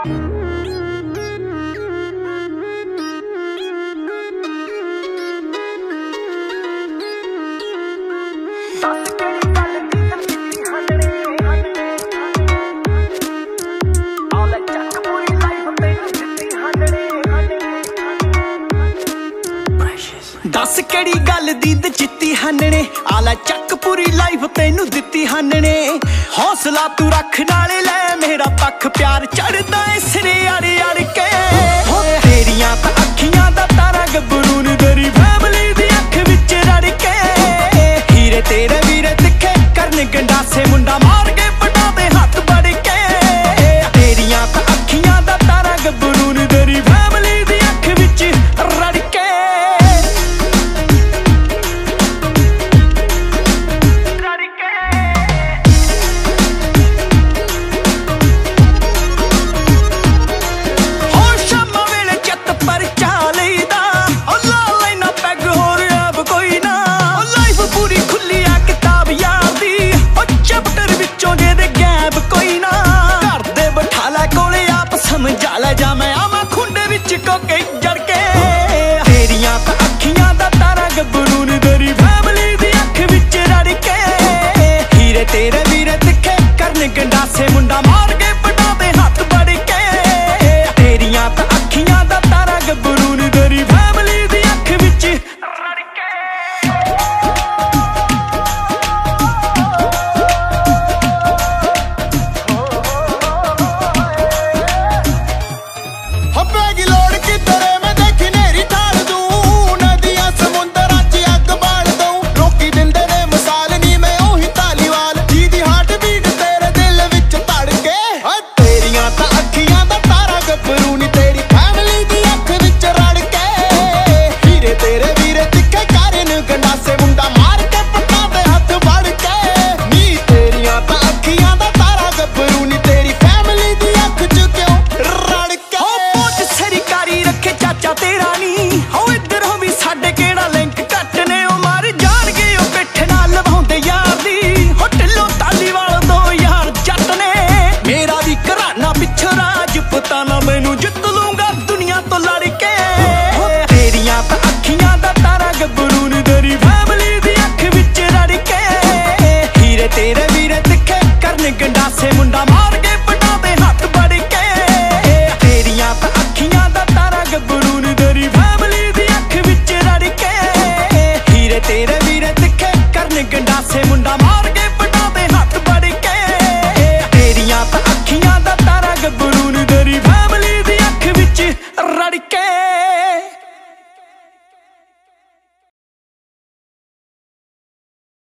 दस केड़ी गल दी जित्ती हानने आला चक पूरी लाइफ तेनू दित्ती हानने हौसला तू रख नाले ले मेरा पख प्यार चढ़दा ऐ सिरे अड़ अड़ के तेरियां तां अखियां दा तारा गबरू नी तेरी फैमिली दी अख विच रड़ के हीरे तेरे वीरे तिखे करन गंडासे मुंडा मार के पटा दे हाथ बड़ के तेरियां तां अखियां दा तारा गबरू नी तेरी फैमिली दी अख विच रड़ के गंडासे मुंडा मार के पटा दे हाथ बड़ के तेरियां तां अखियां दा तारा गबरू नी तेरी फैमिली दी अख विच रड़ के हब्बेगी लोड़ किधरे मैं देखी नेरी ठाल दूं नदियां समुंदरां च अग बाल दूं लोकी दिंदे ने मिसाल नी मैं ओही तालीवाल जी दी हार्ट बीट तेरे दिल विच धड़ के तेरियां तां अखियां दा तारा गबरू नी तेरी फैमिली दी अख विच रड़ के हीरे तेरे वीरे तिखे करन गंडासे मुंडा मार के पटा दे हाथ बड़ के नी तेरियां तां अखियां दा तारा गबरू नी तेरी फैमिली दी अख च क्यों रड़ के सरकारी रखे चाचा तेरा नी हो इधर हो भी साडे केड़ा लिंक घट ने ओ मार जान गए ओ पिठ नाल लवाउंदे यार दी हो ढिल्लो तालीवाल दो यार जट ने मेरा भी घराना पिछो राजपुताना मैनू जित लूंगा दुनिया तो लड़ के तेरियां तां अखियां दा तारा गबरू नी तेरी फैमिली दी अख विच रड़ के हीरे तेरे वीरे तिखे करन गंडासे मुंडा मार